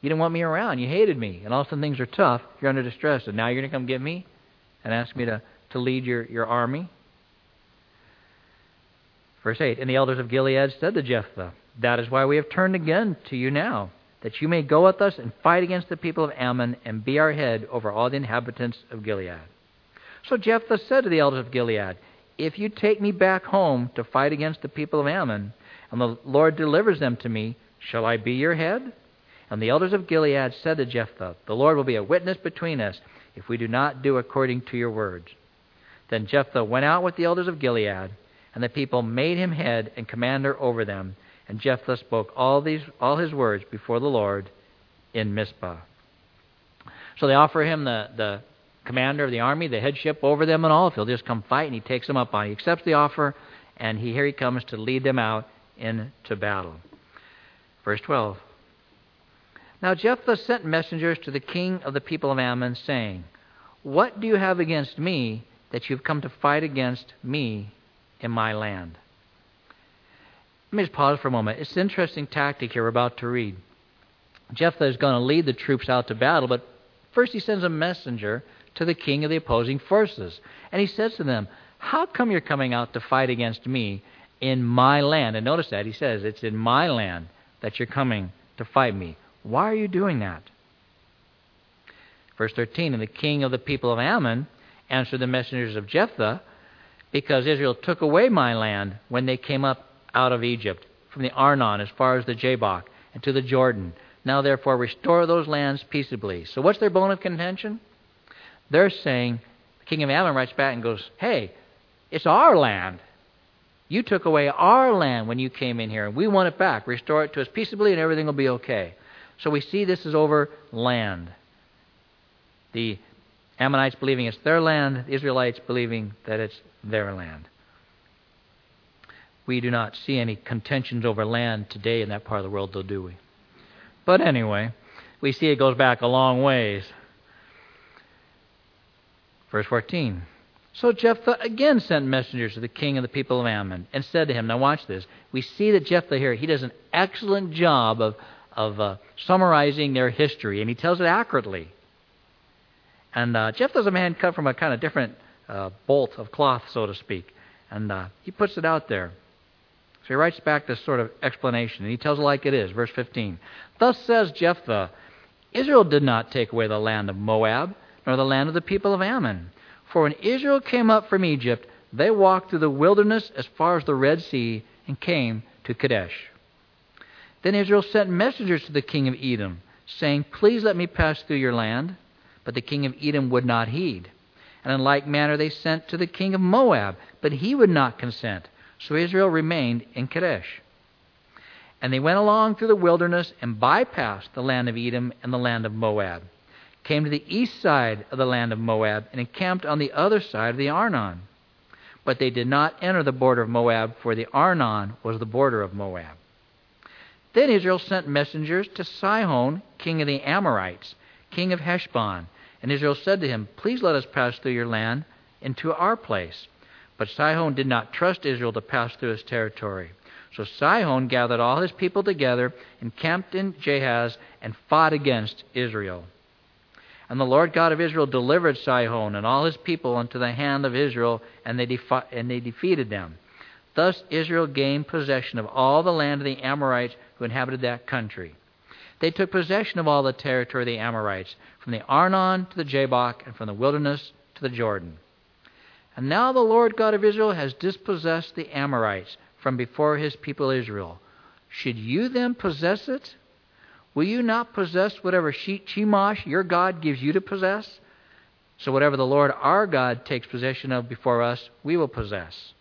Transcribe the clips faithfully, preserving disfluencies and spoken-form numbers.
You didn't want me around. You hated me. And all of a sudden things are tough. You're under distress. And now you're going to come get me and ask me to, to lead your, your army? Verse eight, and the elders of Gilead said to Jephthah, that is why we have turned again to you now, that you may go with us and fight against the people of Ammon and be our head over all the inhabitants of Gilead. So Jephthah said to the elders of Gilead, if you take me back home to fight against the people of Ammon, and the Lord delivers them to me, shall I be your head? And the elders of Gilead said to Jephthah, the Lord will be a witness between us if we do not do according to your words. Then Jephthah went out with the elders of Gilead, and the people made him head and commander over them. And Jephthah spoke all these all his words before the Lord in Mizpah. So they offer him the, the commander of the army, the headship over them and all. If he'll just come fight, and he takes them up on it. He accepts the offer, and he, here he comes to lead them out into battle. Verse twelve. Now Jephthah sent messengers to the king of the people of Ammon, saying, what do you have against me that you've come to fight against me in my land? Let me just pause for a moment. It's an interesting tactic here we're about to read. Jephthah is going to lead the troops out to battle, but first he sends a messenger to the king of the opposing forces. And he says to them, how come you're coming out to fight against me in my land? And notice that he says, it's in my land that you're coming to fight me. Why are you doing that? Verse thirteen, and the king of the people of Ammon answered the messengers of Jephthah, because Israel took away my land when they came up out of Egypt, from the Arnon as far as the Jabbok, and to the Jordan. Now therefore restore those lands peaceably. So what's their bone of contention? They're saying, the king of Ammon writes back and goes, hey, it's our land. You took away our land when you came in here, and we want it back. Restore it to us peaceably, and everything will be okay. So we see this is over land. The Ammonites believing it's their land, the Israelites believing that it's their land. We do not see any contentions over land today in that part of the world, though, do we? But anyway, we see it goes back a long ways. Verse fourteen. So Jephthah again sent messengers to the king of the people of Ammon and said to him, now watch this. We see that Jephthah here, he does an excellent job of, of uh, summarizing their history, and he tells it accurately. And uh, Jephthah's a man cut from a kind of different uh, bolt of cloth, so to speak. And uh, he puts it out there. So he writes back this sort of explanation, and he tells it like it is. Verse fifteen. Thus says Jephthah, Israel did not take away the land of Moab, nor the land of the people of Ammon. For when Israel came up from Egypt, they walked through the wilderness as far as the Red Sea and came to Kadesh. Then Israel sent messengers to the king of Edom, saying, please let me pass through your land. But the king of Edom would not heed. And in like manner they sent to the king of Moab, but he would not consent. So Israel remained in Kadesh. And they went along through the wilderness and bypassed the land of Edom and the land of Moab, came to the east side of the land of Moab, and encamped on the other side of the Arnon. But they did not enter the border of Moab, for the Arnon was the border of Moab. Then Israel sent messengers to Sihon, king of the Amorites, king of Heshbon. And Israel said to him, please let us pass through your land into our place. But Sihon did not trust Israel to pass through his territory. So Sihon gathered all his people together, encamped in Jahaz, and fought against Israel. And the Lord God of Israel delivered Sihon and all his people into the hand of Israel, and they, defi- and they defeated them. Thus Israel gained possession of all the land of the Amorites who inhabited that country. They took possession of all the territory of the Amorites, from the Arnon to the Jabbok, and from the wilderness to the Jordan. And now the Lord God of Israel has dispossessed the Amorites from before his people Israel. Should you then possess it? Will you not possess whatever Chemosh, your God, gives you to possess? So whatever the Lord our God takes possession of before us, we will possess.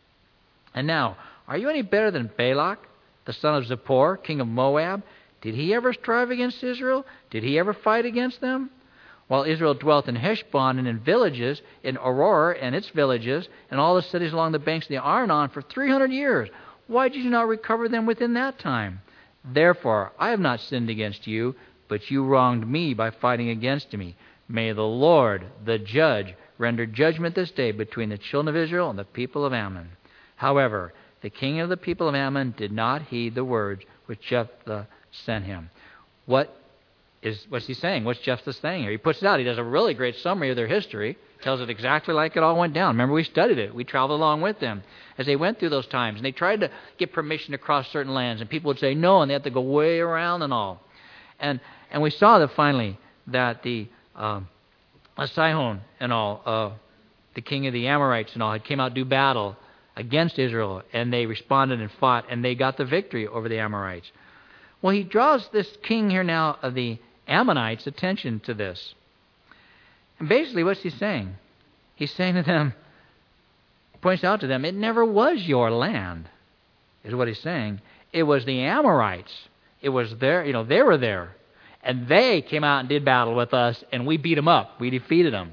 And now, are you any better than Balak, the son of Zippor, king of Moab? Did he ever strive against Israel? Did he ever fight against them? While Israel dwelt in Heshbon and in villages, in Aurora and its villages, and all the cities along the banks of the Arnon for three hundred years. Why did you not recover them within that time? Therefore, I have not sinned against you, but you wronged me by fighting against me. May the Lord, the judge, render judgment this day between the children of Israel and the people of Ammon. However, the king of the people of Ammon did not heed the words which Jephthah sent him. What is what's he saying? What's Jephthah saying here? He puts it out. He does a really great summary of their history. Tells it exactly like it all went down. Remember, we studied it. We traveled along with them as they went through those times. And they tried to get permission to cross certain lands. And people would say no, and they had to go way around and all. And and we saw that finally that the um, Sihon and all, uh, the king of the Amorites and all, had came out to do battle against Israel. And they responded and fought. And they got the victory over the Amorites. Well, he draws this king here now of the Ammonites' attention to this. And basically, what's he saying? He's saying to them, points out to them, it never was your land, is what he's saying. It was the Amorites. It was their, you know, they were there. And they came out and did battle with us, and we beat them up. We defeated them.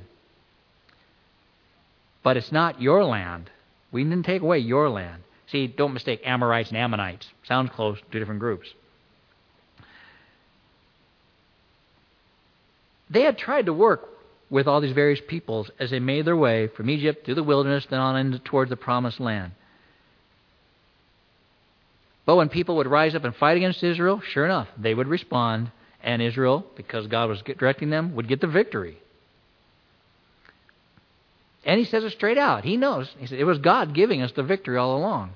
But it's not your land. We didn't take away your land. See, don't mistake Amorites and Ammonites. Sounds close, two different groups. They had tried to work with all these various peoples as they made their way from Egypt through the wilderness, then on into towards the promised land. But when people would rise up and fight against Israel, sure enough, they would respond, and Israel, because God was directing them, would get the victory. And he says it straight out. He knows. He said it was God giving us the victory all along.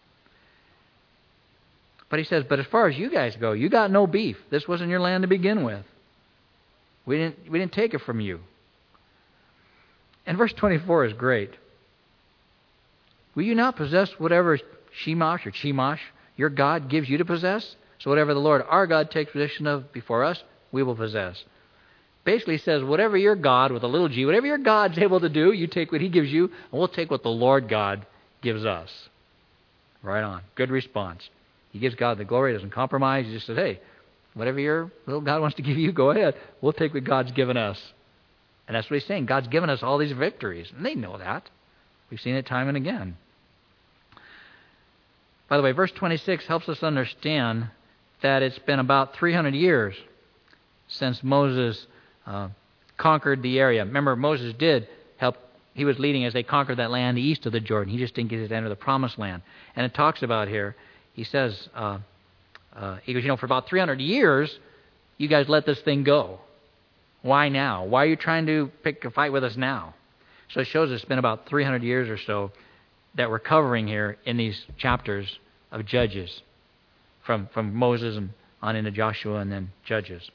But he says, but as far as you guys go, you got no beef. This wasn't your land to begin with. We didn't, we didn't take it from you. And verse twenty-four is great. Will you not possess whatever Shemash or Chemosh, your God, gives you to possess? So whatever the Lord our God takes possession of before us, we will possess. Basically says, whatever your God, with a little g, whatever your God's able to do, you take what he gives you, and we'll take what the Lord God gives us. Right on. Good response. He gives God the glory, doesn't compromise. He just says, hey, whatever your little God wants to give you, go ahead. We'll take what God's given us. And that's what he's saying. God's given us all these victories. And they know that. We've seen it time and again. By the way, verse twenty-six helps us understand that it's been about three hundred years since Moses uh, conquered the area. Remember, Moses did help. He was leading as they conquered that land east of the Jordan. He just didn't get to enter the promised land. And it talks about here, he says... Uh, Uh, he goes, you know, for about three hundred years, you guys let this thing go. Why now? Why are you trying to pick a fight with us now? So it shows it's been about three hundred years or so that we're covering here in these chapters of Judges, from, from Moses and on into Joshua and then Judges.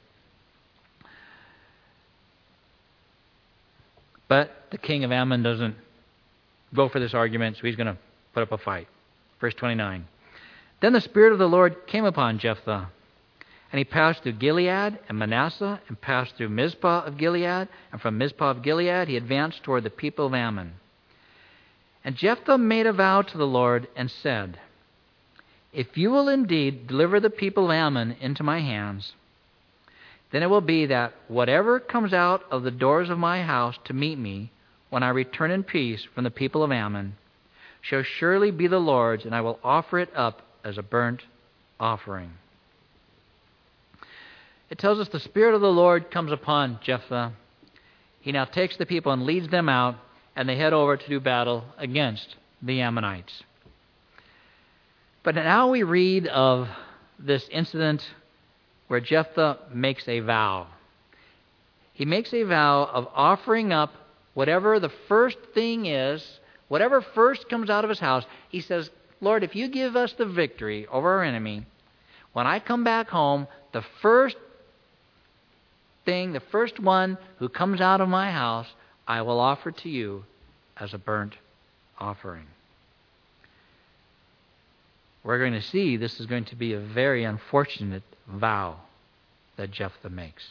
But the king of Ammon doesn't go for this argument, so he's going to put up a fight. Verse twenty-nine. Then the Spirit of the Lord came upon Jephthah, and he passed through Gilead and Manasseh, and passed through Mizpah of Gilead, and from Mizpah of Gilead he advanced toward the people of Ammon. And Jephthah made a vow to the Lord and said, if you will indeed deliver the people of Ammon into my hands, then it will be that whatever comes out of the doors of my house to meet me when I return in peace from the people of Ammon shall surely be the Lord's, and I will offer it up as a burnt offering. It tells us the Spirit of the Lord comes upon Jephthah. He now takes the people and leads them out, and they head over to do battle against the Ammonites. But now we read of this incident where Jephthah makes a vow. He makes a vow of offering up whatever the first thing is, whatever first comes out of his house. He says, Lord, if you give us the victory over our enemy, when I come back home, the first thing, the first one who comes out of my house, I will offer to you as a burnt offering. We're going to see this is going to be a very unfortunate vow that Jephthah makes.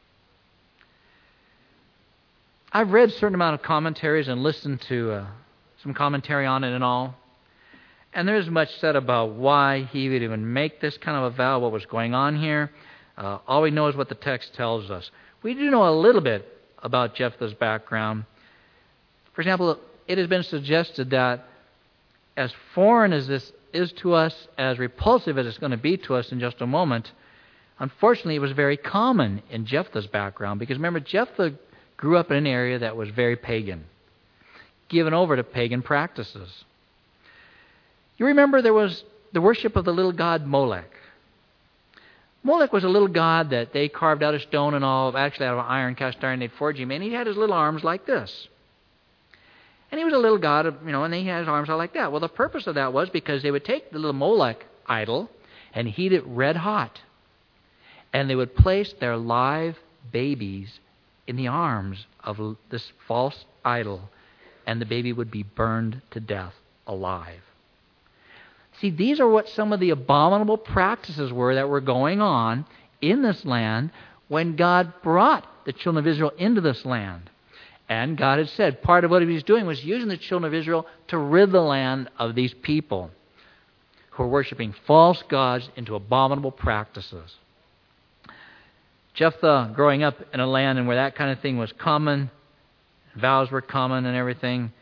I've read a certain amount of commentaries and listened to uh, some commentary on it and all. And there's much said about why he would even make this kind of a vow, what was going on here. Uh, all we know is what the text tells us. We do know a little bit about Jephthah's background. For example, it has been suggested that as foreign as this is to us, as repulsive as it's going to be to us in just a moment, unfortunately it was very common in Jephthah's background. Because remember, Jephthah grew up in an area that was very pagan, given over to pagan practices. You remember there was the worship of the little god Molech. Molech was a little god that they carved out of stone and all, actually out of iron, cast iron, they'd forge him, and he had his little arms like this. And he was a little god, you know, and he had his arms out like that. Well, the purpose of that was because they would take the little Molech idol and heat it red hot. And they would place their live babies in the arms of this false idol, and the baby would be burned to death alive. See, these are what some of the abominable practices were that were going on in this land when God brought the children of Israel into this land. And God had said part of what he was doing was using the children of Israel to rid the land of these people who were worshiping false gods into abominable practices. Jephthah, growing up in a land and where that kind of thing was common, vows were common and everything,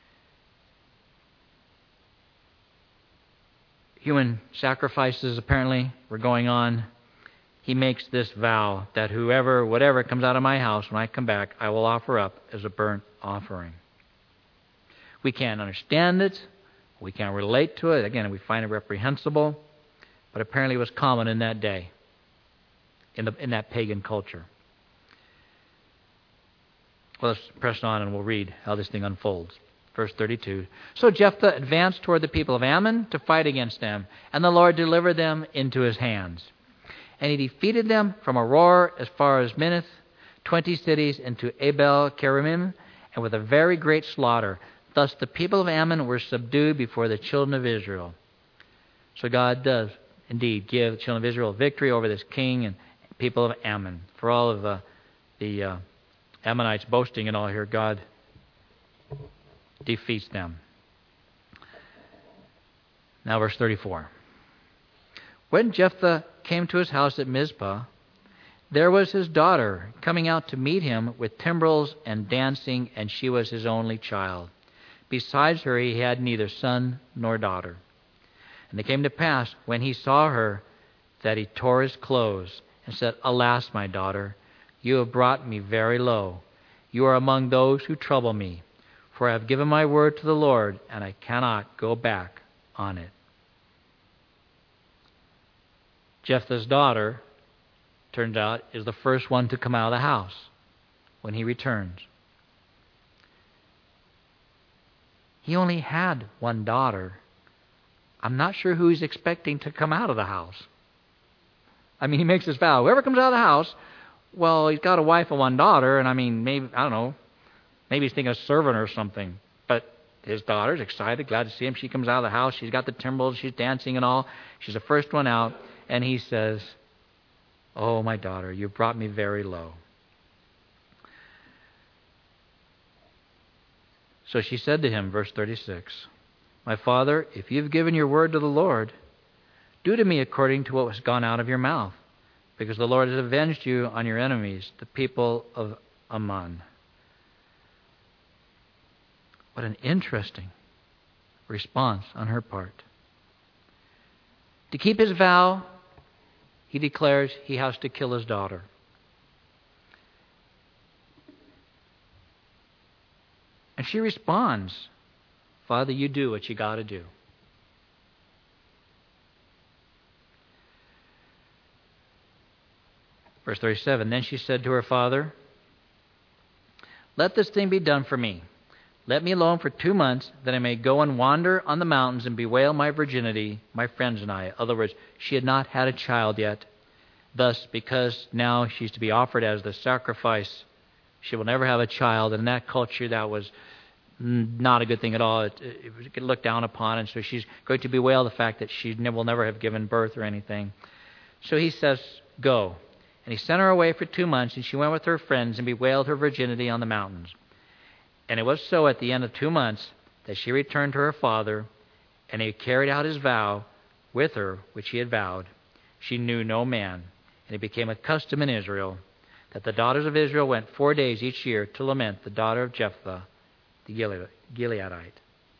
human sacrifices apparently were going on. He makes this vow that whoever, whatever comes out of my house when I come back, I will offer up as a burnt offering. We can't understand it. We can't relate to it. Again, we find it reprehensible. But apparently it was common in that day, in, the, in that pagan culture. Well, let's press on and we'll read how this thing unfolds. Verse thirty-two. So Jephthah advanced toward the people of Ammon to fight against them, and the Lord delivered them into his hands. And he defeated them from Aroer as far as Minnith, twenty cities, into Abel Keramim, and with a very great slaughter. Thus the people of Ammon were subdued before the children of Israel. So God does indeed give the children of Israel victory over this king and people of Ammon. For all of uh, the uh, Ammonites boasting and all here, God defeats them. Now verse thirty-four. When Jephthah came to his house at Mizpah, there was his daughter coming out to meet him with timbrels and dancing, and she was his only child. Besides her he had neither son nor daughter. And it came to pass, when he saw her, that he tore his clothes and said, Alas, my daughter, you have brought me very low. You are among those who trouble me. For I have given my word to the Lord, and I cannot go back on it. Jephthah's daughter, turned out, is the first one to come out of the house when he returns. He only had one daughter. I'm not sure who he's expecting to come out of the house. I mean, he makes this vow. Whoever comes out of the house, well, he's got a wife and one daughter, and I mean, maybe, I don't know, maybe he's thinking a servant or something. But his daughter's excited, glad to see him. She comes out of the house. She's got the timbrels. She's dancing and all. She's the first one out. And he says, Oh, my daughter, you brought me very low. So she said to him, verse thirty-six, My father, if you've given your word to the Lord, do to me according to what was gone out of your mouth, because the Lord has avenged you on your enemies, the people of Ammon. What an interesting response on her part. To keep his vow, he declares he has to kill his daughter. And she responds, Father, you do what you got to do. Verse thirty-seven, Then she said to her father, Let this thing be done for me. Let me alone for two months, that I may go and wander on the mountains and bewail my virginity, my friends and I. In other words, she had not had a child yet. Thus, because now she's to be offered as the sacrifice, she will never have a child. And in that culture, that was not a good thing at all. It, it was looked down upon. And so she's going to bewail the fact that she will never have given birth or anything. So he says, Go. And he sent her away for two months, and she went with her friends and bewailed her virginity on the mountains. And it was so at the end of two months that she returned to her father, and he carried out his vow with her, which he had vowed. She knew no man. And it became a custom in Israel that the daughters of Israel went four days each year to lament the daughter of Jephthah, the Gileadite.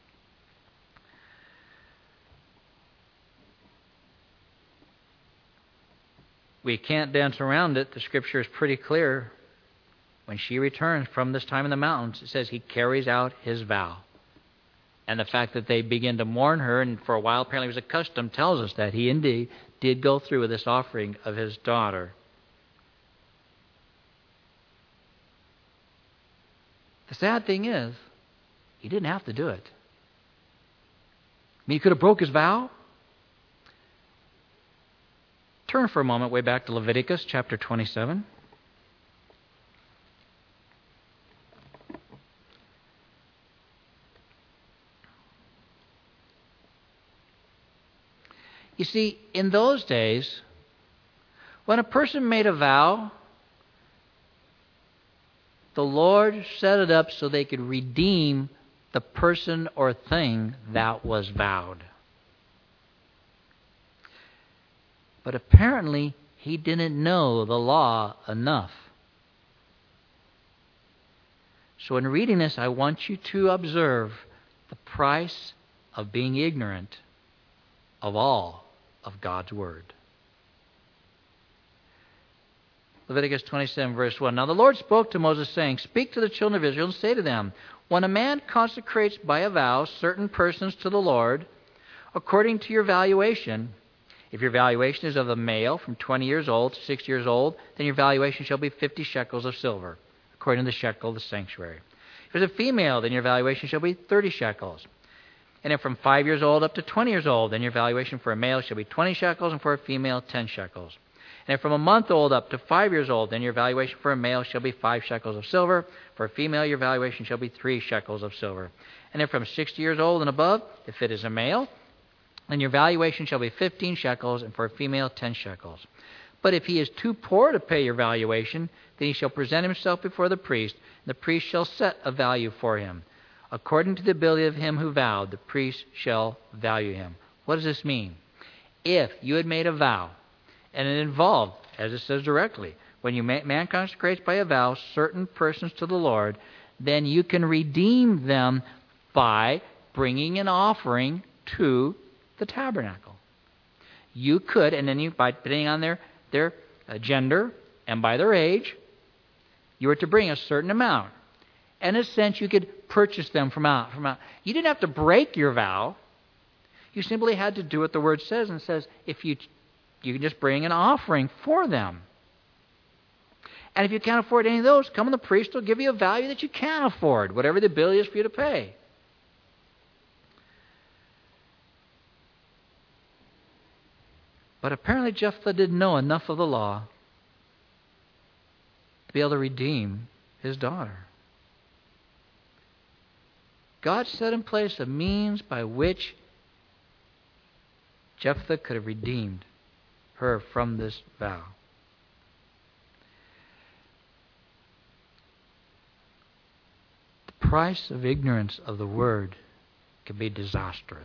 We can't dance around it. The scripture is pretty clear. When she returns from this time in the mountains, it says he carries out his vow. And the fact that they begin to mourn her, and for a while apparently was a custom, tells us that he indeed did go through with this offering of his daughter. The sad thing is, he didn't have to do it. I mean, he could have broke his vow. Turn for a moment way back to Leviticus chapter twenty-seven. You see, in those days, when a person made a vow, the Lord set it up so they could redeem the person or thing that was vowed. But apparently, he didn't know the law enough. So in reading this, I want you to observe the price of being ignorant of all of God's Word. Leviticus twenty-seven, verse one. Now the Lord spoke to Moses, saying, Speak to the children of Israel and say to them, When a man consecrates by a vow certain persons to the Lord, according to your valuation, if your valuation is of a male from twenty years old to sixty years old, then your valuation shall be fifty shekels of silver, according to the shekel of the sanctuary. If it's a female, then your valuation shall be thirty shekels. And if from five years old up to twenty years old, then your valuation for a male shall be twenty shekels, and for a female, ten shekels. And if from a month old up to five years old, then your valuation for a male shall be five shekels of silver. For a female, your valuation shall be three shekels of silver. And if from sixty years old and above, if it is a male, then your valuation shall be fifteen shekels, and for a female, ten shekels. But if he is too poor to pay your valuation, then he shall present himself before the priest, and the priest shall set a value for him. According to the ability of him who vowed, the priest shall value him. What does this mean? If you had made a vow, and it involved, as it says directly, when you man consecrates by a vow certain persons to the Lord, then you can redeem them by bringing an offering to the tabernacle. You could, and then you, by depending on their their uh, gender and by their age, you were to bring a certain amount. And in a sense, you could purchase them from out from out. You didn't have to break your vow. You simply had to do what the Word says, and it says if you you can just bring an offering for them. And if you can't afford any of those, come and the priest will give you a value that you can afford, whatever the ability is for you to pay. But apparently Jephthah didn't know enough of the law to be able to redeem his daughter. God set in place a means by which Jephthah could have redeemed her from this vow. The price of ignorance of the Word can be disastrous.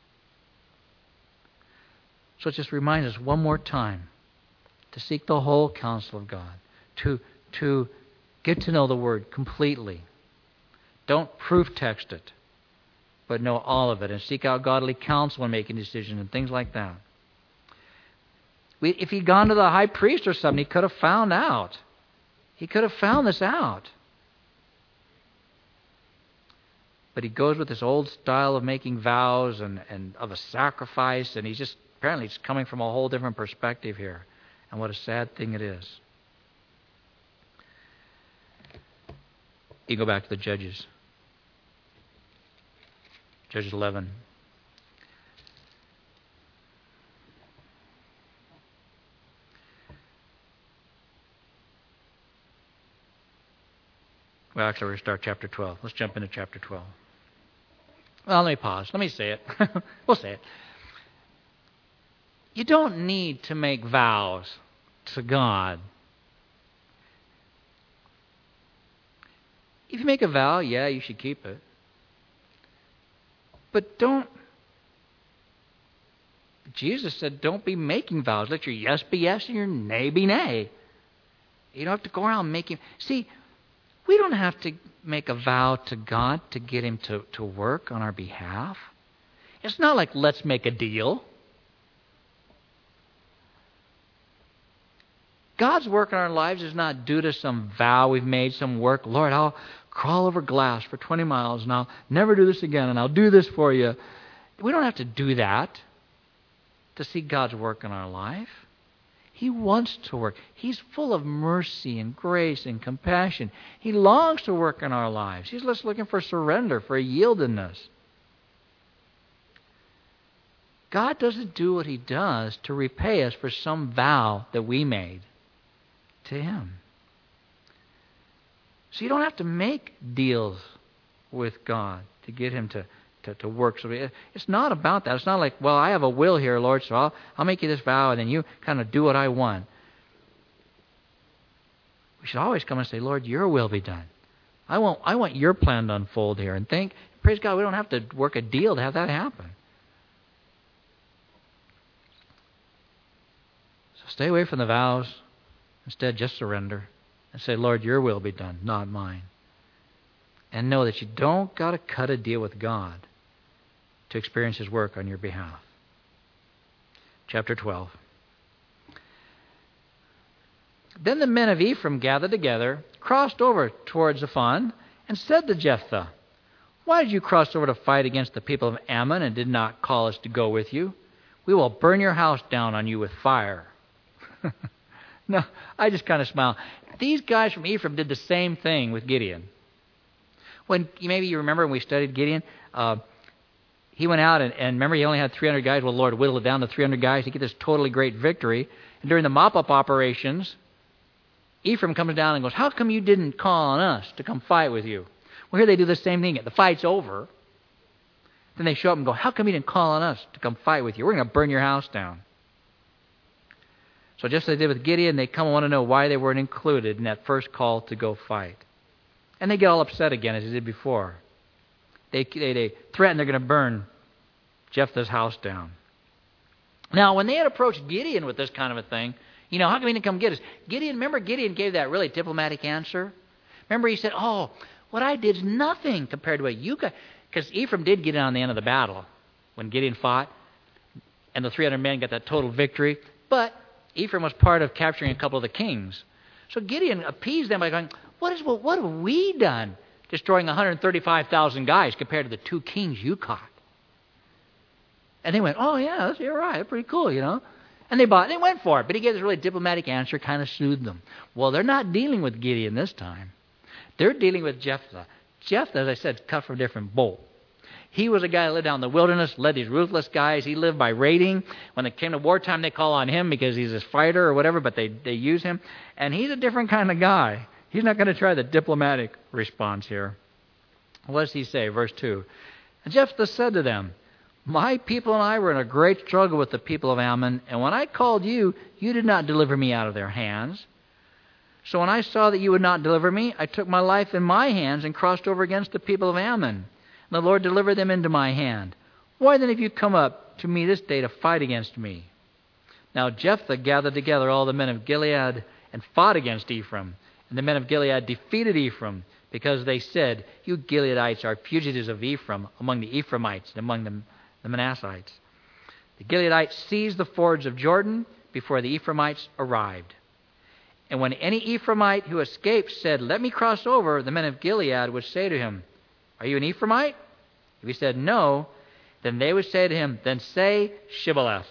So it just reminds us one more time to seek the whole counsel of God, to, to get to know the Word completely. Don't proof text it, but know all of it, and seek out godly counsel when making decisions and things like that. We, if he'd gone to the high priest or something, he could have found out. He could have found this out. But he goes with this old style of making vows and, and of a sacrifice, and he's just apparently it's coming from a whole different perspective here. And what a sad thing it is. You go back to the Judges. Judges eleven. Well, actually, we're going to start chapter twelve. Let's jump into chapter twelve. Well, let me pause. Let me say it. We'll say it. You don't need to make vows to God. If you make a vow, yeah, you should keep it. But don't... Jesus said, don't be making vows. Let your yes be yes and your nay be nay. You don't have to go around making... See, we don't have to make a vow to God to get Him to, to work on our behalf. It's not like, let's make a deal. God's work in our lives is not due to some vow we've made, some work. Lord, I'll crawl over glass for twenty miles, and I'll never do this again, and I'll do this for you. We don't have to do that to see God's work in our life. He wants to work. He's full of mercy and grace and compassion. He longs to work in our lives. He's just looking for surrender, for yieldedness. God doesn't do what He does to repay us for some vow that we made to Him. So you don't have to make deals with God to get Him to, to, to work. So it's not about that. It's not like, well, I have a will here, Lord, so I'll, I'll make you this vow, and then you kind of do what I want. We should always come and say, Lord, your will be done. I want, I want your plan to unfold here. And think, praise God, we don't have to work a deal to have that happen. So stay away from the vows. Instead, just surrender and say, Lord, your will be done, not mine. And know that you don't got to cut a deal with God to experience His work on your behalf. Chapter twelve. Then the men of Ephraim gathered together, crossed over towards Zaphon, and said to Jephthah, why did you cross over to fight against the people of Ammon and did not call us to go with you? We will burn your house down on you with fire. No, I just kind of smile. These guys from Ephraim did the same thing with Gideon. When maybe you remember when we studied Gideon, uh, he went out and, and remember he only had three hundred guys. Well, the Lord whittled it down to three hundred guys to get this totally great victory. And during the mop-up operations, Ephraim comes down and goes, how come you didn't call on us to come fight with you? Well, here they do the same thing. The fight's over. Then they show up and go, how come you didn't call on us to come fight with you? We're going to burn your house down. So just as they did with Gideon, they come and want to know why they weren't included in that first call to go fight. And they get all upset again as they did before. They, they, they threaten they're going to burn Jephthah's house down. Now, when they had approached Gideon with this kind of a thing, you know, how come he didn't come get us? Gideon, remember Gideon gave that really diplomatic answer? Remember he said, oh, what I did is nothing compared to what you got. Because Ephraim did get in on the end of the battle when Gideon fought. And the three hundred men got that total victory. But Ephraim was part of capturing a couple of the kings. So Gideon appeased them by going, what is what, what have we done destroying one hundred thirty-five thousand guys compared to the two kings you caught? And they went, oh, yeah, you're right. That's pretty cool, you know. And they bought, they went for it. But he gave this really diplomatic answer, kind of soothed them. Well, they're not dealing with Gideon this time. They're dealing with Jephthah. Jephthah, as I said, cut from a different bolt. He was a guy that lived out in the wilderness, led these ruthless guys. He lived by raiding. When it came to wartime, they call on him because he's a fighter or whatever, but they, they use him. And he's a different kind of guy. He's not going to try the diplomatic response here. What does he say? Verse two. And Jephthah said to them, my people and I were in a great struggle with the people of Ammon, and when I called you, you did not deliver me out of their hands. So when I saw that you would not deliver me, I took my life in my hands and crossed over against the people of Ammon. And the Lord delivered them into my hand. Why then have you come up to me this day to fight against me? Now Jephthah gathered together all the men of Gilead and fought against Ephraim. And the men of Gilead defeated Ephraim, because they said, you Gileadites are fugitives of Ephraim among the Ephraimites and among the, the Manassites. The Gileadites seized the fords of Jordan before the Ephraimites arrived. And when any Ephraimite who escaped said, let me cross over, the men of Gilead would say to him, are you an Ephraimite? If he said no, then they would say to him, then say Shibboleth.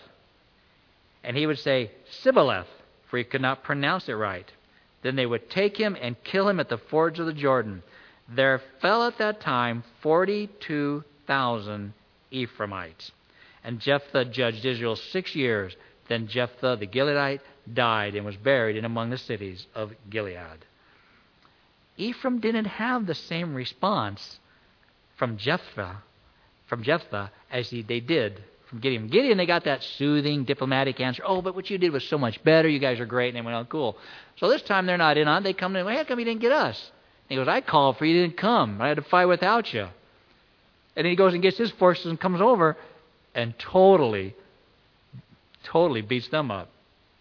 And he would say Sibboleth, for he could not pronounce it right. Then they would take him and kill him at the fords of the Jordan. There fell at that time forty-two thousand Ephraimites. And Jephthah judged Israel six years. Then Jephthah the Gileadite died and was buried in among the cities of Gilead. Ephraim didn't have the same response from Jephthah, from Jephthah as he, they did from Gideon. Gideon, they got that soothing, diplomatic answer. Oh, but what you did was so much better. You guys are great. And they went, oh, cool. So this time they're not in on it. They come in, well, how come you didn't get us? And he goes, I called for you, you didn't come. I had to fight without you. And then he goes and gets his forces and comes over and totally, totally beats them up.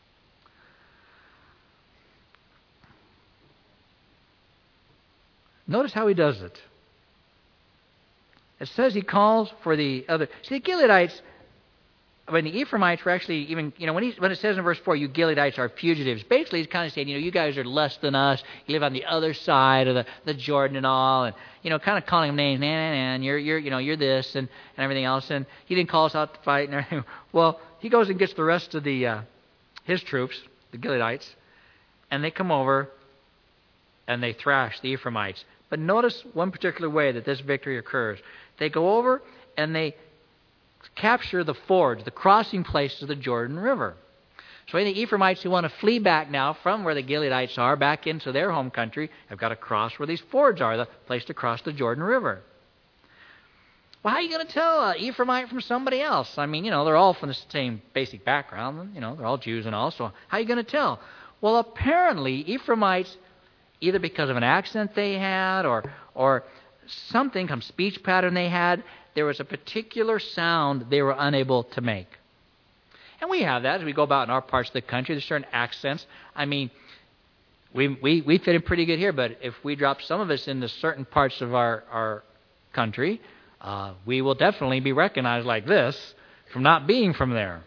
Notice how he does it. It says he calls for the other. See, the Gileadites I mean, the Ephraimites were actually even, you know, when, he, when it says in verse four, you Gileadites are fugitives, basically he's kind of saying, you know, you guys are less than us. You live on the other side of the, the Jordan and all, and, you know, kind of calling them names, nah, nah, nah, and you're, you're, you know, you're this and, and everything else. And he didn't call us out to fight and everything. Well, he goes and gets the rest of the uh, his troops, the Gileadites, and they come over and they thrash the Ephraimites. But notice one particular way that this victory occurs. They go over and they capture the fords, the crossing places of the Jordan River. So any Ephraimites who want to flee back now from where the Gileadites are, back into their home country, have got to cross where these fords are, the place to cross the Jordan River. Well, how are you going to tell an Ephraimite from somebody else? I mean, you know, they're all from the same basic background. You know, they're all Jews and all, so how are you going to tell? Well, apparently, Ephraimites, either because of an accent they had or or something, some speech pattern they had, there was a particular sound they were unable to make. And we have that as we go about in our parts of the country. There's certain accents. I mean, we we, we fit in pretty good here, but if we drop some of us into certain parts of our, our country, uh, we will definitely be recognized like this from not being from there.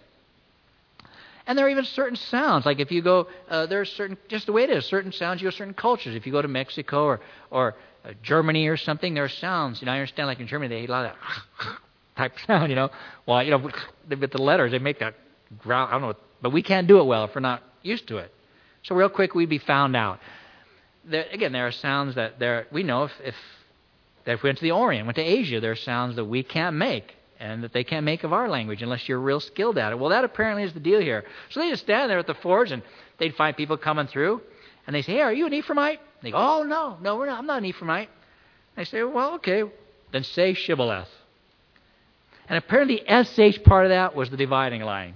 And there are even certain sounds. Like if you go, uh, there are certain, just the way it is, certain sounds, you go to certain cultures. If you go to Mexico or, or uh, Germany or something, there are sounds. You know, I understand like in Germany, they eat a lot of that type sound, you know. Well, you know, with the letters, they make that growl, I don't know, but we can't do it well if we're not used to it. So real quick, we'd be found out. There, again, there are sounds that there we know if, if, that if we went to the Orient, went to Asia, there are sounds that we can't make and that they can't make of our language unless you're real skilled at it. Well, that apparently is the deal here. So they just stand there at the fords, and they'd find people coming through, and they say, hey, are you an Ephraimite? And they go, oh, no, no, we're not. I'm not an Ephraimite. And they say, well, okay, then say Shibboleth. And apparently the S H part of that was the dividing line.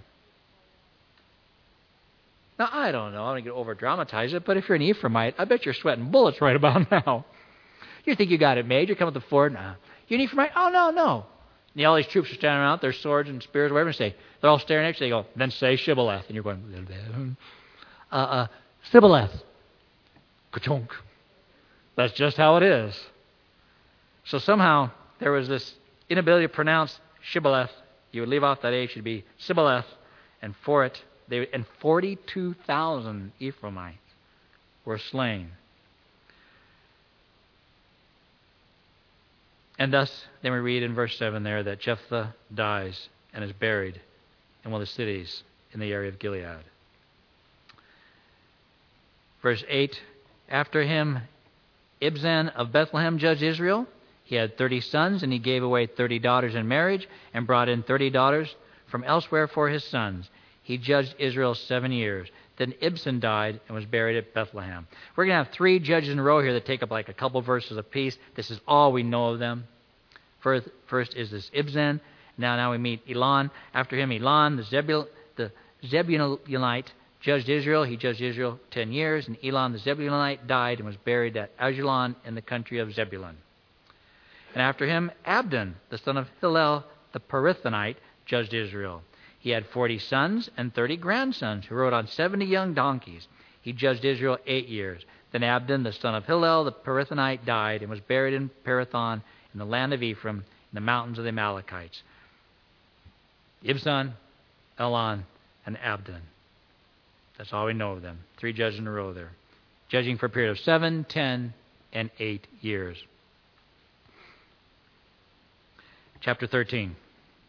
Now, I don't know. I don't get to over-dramatize it, but if you're an Ephraimite, I bet you're sweating bullets right about now. You think you got it made. You come at the ford. Nah. You an Ephraimite? Oh, no, no. And all these troops are standing around, their swords and spears, whatever, and say, they're all staring at you. They go, then say Shibboleth. And you're going, uh, uh, Sibboleth. Ka-chunk. That's just how it is. So somehow there was this inability to pronounce Shibboleth. You would leave off that H, it'd be Sibboleth, and for it, they, and forty-two thousand Ephraimites were slain. And thus, then we read in verse seven there that Jephthah dies and is buried in one of the cities in the area of Gilead. Verse eight, after him, Ibzan of Bethlehem judged Israel. He had thirty sons, and he gave away thirty daughters in marriage and brought in thirty daughters from elsewhere for his sons. He judged Israel seven years. Then Ibzan died and was buried at Bethlehem. We're going to have three judges in a row here that take up like a couple verses apiece. This is all we know of them. First, first is this Ibzan. Now, now we meet Elon. After him, Elon, the, Zebul, the Zebulunite, judged Israel. He judged Israel ten years. And Elon, the Zebulunite, died and was buried at Ajalon in the country of Zebulun. And after him, Abdon, the son of Hillel, the Perithonite, judged Israel. He had forty sons and thirty grandsons who rode on seventy young donkeys. He judged Israel eight years. Then Abdon, the son of Hillel, the Perithonite, died and was buried in Perithon in the land of Ephraim, in the mountains of the Amalekites. Ibzan, Elon, and Abdon. That's all we know of them. Three judges in a row there. Judging for a period of seven, ten, and eight years. Chapter thirteen.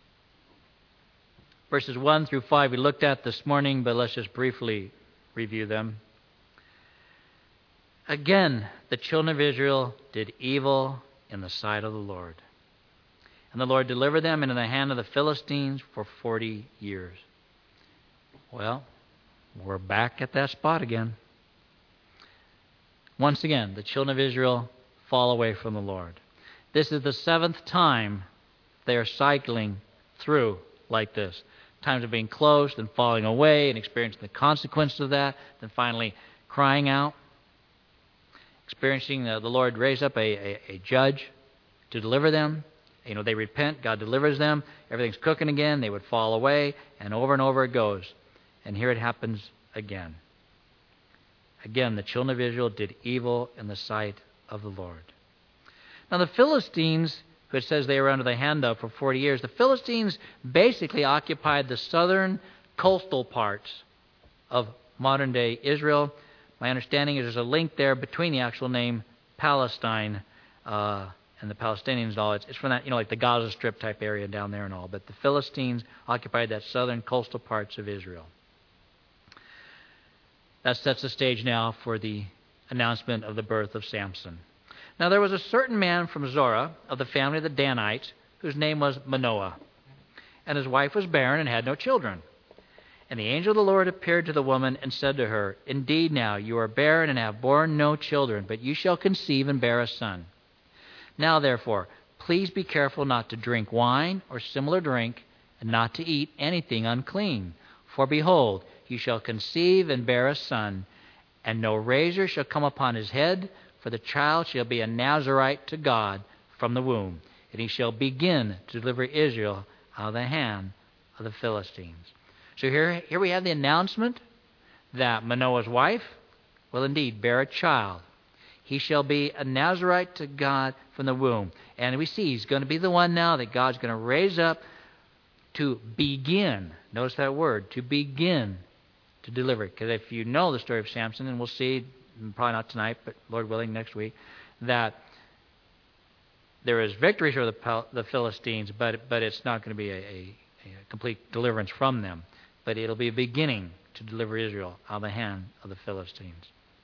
Verses one through five we looked at this morning, but let's just briefly review them. Again, the children of Israel did evil in the sight of the Lord. And the Lord delivered them into the hand of the Philistines for forty years. Well, we're back at that spot again. Once again, the children of Israel fall away from the Lord. This is the seventh time they are cycling through like this. Times of being closed and falling away and experiencing the consequences of that, then finally crying out, experiencing the, the Lord raise up a, a, a judge to deliver them. You know, they repent, God delivers them, everything's cooking again, they would fall away, and over and over it goes. And here it happens again. Again, the children of Israel did evil in the sight of the Lord. Now the Philistines who it says they were under the hand of for forty years. The Philistines basically occupied the southern coastal parts of modern-day Israel. My understanding is there's a link there between the actual name Palestine uh, and the Palestinians and all. It's, it's from that, you know, like the Gaza Strip type area down there and all. But the Philistines occupied that southern coastal parts of Israel. That sets the stage now for the announcement of the birth of Samson. Now there was a certain man from Zorah of the family of the Danites whose name was Manoah, and his wife was barren and had no children. And the angel of the Lord appeared to the woman and said to her, Indeed now you are barren and have borne no children, but you shall conceive and bear a son. Now therefore, please be careful not to drink wine or similar drink, and not to eat anything unclean. For behold, you shall conceive and bear a son, and no razor shall come upon his head, for the child shall be a Nazarite to God from the womb, and he shall begin to deliver Israel out of the hand of the Philistines. So here, here we have the announcement that Manoah's wife will indeed bear a child. He shall be a Nazarite to God from the womb. And we see he's going to be the one now that God's going to raise up to begin. Notice that word, to begin to deliver. Because if you know the story of Samson, and we'll see, probably not tonight, but Lord willing next week, that there is victory for the, the Philistines, but, but it's not going to be a, a, a complete deliverance from them. But it'll be a beginning to deliver Israel out of the hand of the Philistines.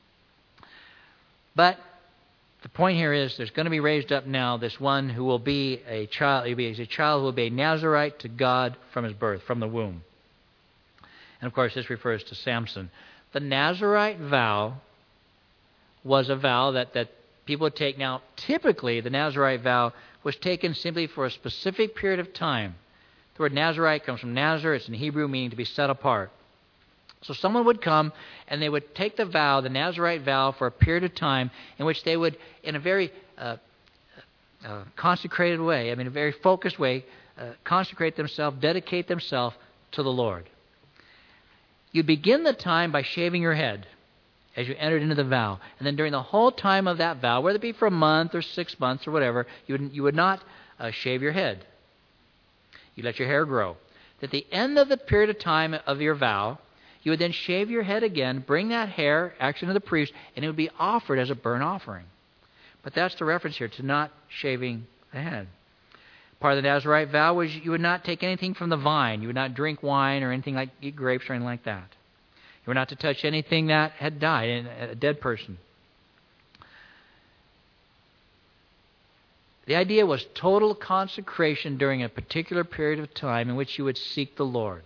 But the point here is there's going to be raised up now this one who will be a child. He'll be a child who will be a Nazarite to God from his birth, from the womb. And of course, this refers to Samson. The Nazarite vow was a vow that, that people would take. Now, typically, the Nazarite vow was taken simply for a specific period of time. The word Nazarite comes from Nazar. It's in Hebrew, meaning to be set apart. So someone would come and they would take the vow, the Nazarite vow, for a period of time in which they would, in a very uh, uh, consecrated way, I mean a very focused way, uh, consecrate themselves, dedicate themselves to the Lord. You begin the time by shaving your head as you entered into the vow. And then during the whole time of that vow, whether it be for a month or six months or whatever, you would, you would not uh, shave your head. You let your hair grow. At the end of the period of time of your vow, you would then shave your head again, bring that hair actually to the priest, and it would be offered as a burnt offering. But that's the reference here, to not shaving the head. Part of the Nazarite vow was you would not take anything from the vine. You would not drink wine or anything like eat grapes or anything like that. You were not to touch anything that had died, a dead person. The idea was total consecration during a particular period of time in which you would seek the Lord.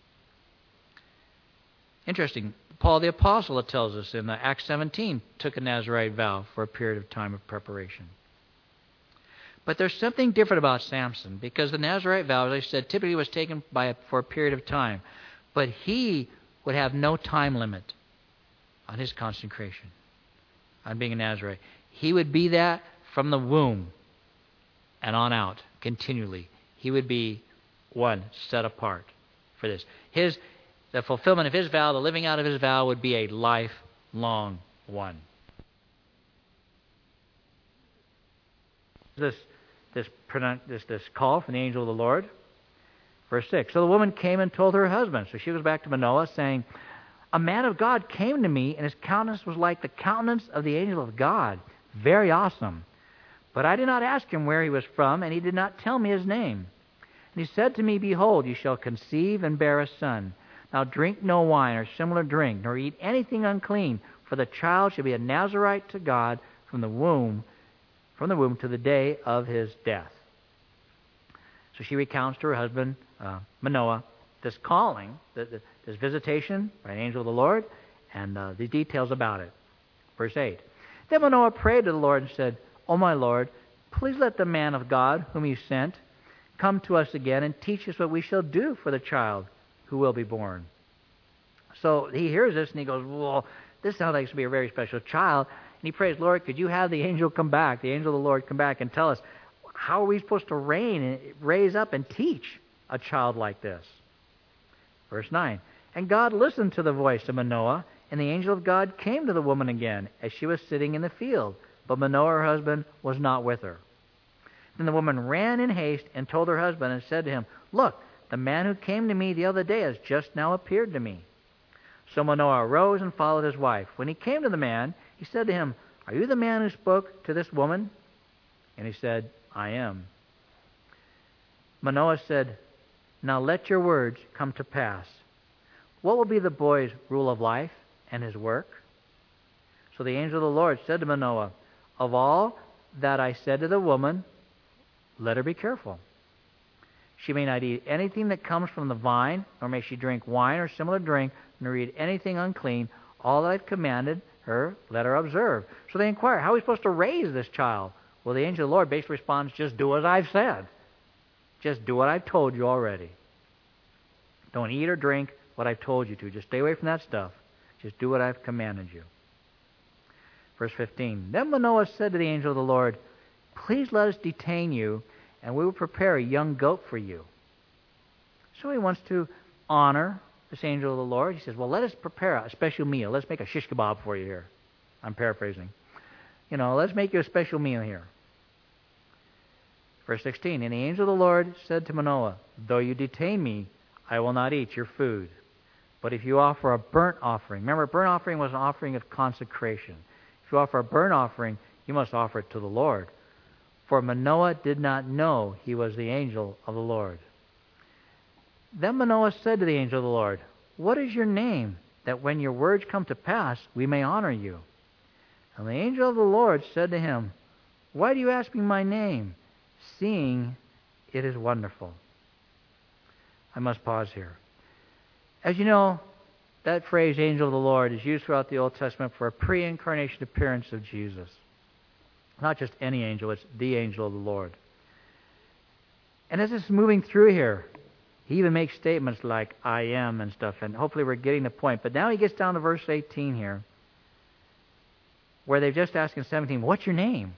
Interesting. Paul the Apostle, it tells us in Acts seventeen, took a Nazarite vow for a period of time of preparation. But there's something different about Samson, because the Nazarite vow, as I said, typically was taken by a, for a period of time. But he would have no time limit on his consecration, on being a Nazarite. He would be that from the womb and on out, continually. He would be one set apart for this. His, the fulfillment of his vow, the living out of his vow, would be a lifelong one. This, this, this, this call from the angel of the Lord. Verse six. So the woman came and told her husband. So she goes back to Manoah, saying, A man of God came to me, and his countenance was like the countenance of the angel of God. Very awesome. But I did not ask him where he was from, and he did not tell me his name. And he said to me, Behold, you shall conceive and bear a son. Now drink no wine or similar drink, nor eat anything unclean, for the child shall be a Nazarite to God from the womb, from the womb to the day of his death. So she recounts to her husband, uh, Manoah, this calling, this visitation by an angel of the Lord, and uh, the details about it. Verse eight. Then Manoah prayed to the Lord and said, O my Lord, please let the man of God whom you sent come to us again and teach us what we shall do for the child who will be born. So he hears this and he goes, well, this sounds like it's going to be a very special child. And he prays, Lord, could you have the angel come back, the angel of the Lord come back and tell us, how are we supposed to reign and raise up and teach a child like this? Verse nine. And God listened to the voice of Manoah, and the angel of God came to the woman again as she was sitting in the field. But Manoah, her husband, was not with her. Then the woman ran in haste and told her husband and said to him, "Look, the man who came to me the other day has just now appeared to me." So Manoah arose and followed his wife. When he came to the man, he said to him, "Are you the man who spoke to this woman?" And he said, "I am." Manoah said, "Now let your words come to pass. What will be the boy's rule of life and his work?" So the angel of the Lord said to Manoah, "Of all that I said to the woman, let her be careful. She may not eat anything that comes from the vine, nor may she drink wine or similar drink, nor eat anything unclean. All that I've commanded her, let her observe." So they inquire, how are we supposed to raise this child? Well, the angel of the Lord basically responds, just do as I've said. Just do what I've told you already. Don't eat or drink what I've told you to. Just stay away from that stuff. Just do what I've commanded you. Verse fifteen. Then Manoah said to the angel of the Lord, "Please let us detain you, and we will prepare a young goat for you." So he wants to honor this angel of the Lord. He says, well, let us prepare a special meal. Let's make a shish kebab for you here. I'm paraphrasing. You know, let's make you a special meal here. Verse sixteen. And the angel of the Lord said to Manoah, "Though you detain me, I will not eat your food. But if you offer a burnt offering," remember, a burnt offering was an offering of consecration. If you offer a burnt offering, you must offer it to the Lord. For Manoah did not know he was the angel of the Lord. Then Manoah said to the angel of the Lord, "What is your name, that when your words come to pass, we may honor you?" And the angel of the Lord said to him, "Why do you ask me my name, seeing it is wonderful?" I must pause here. As you know, that phrase, angel of the Lord, is used throughout the Old Testament for a pre-incarnation appearance of Jesus. Not just any angel, it's the angel of the Lord. And as it's moving through here, he even makes statements like, "I am," and stuff, and hopefully we're getting the point. But now he gets down to verse eighteen here, where they've just asked in seventeen, "What's your name?"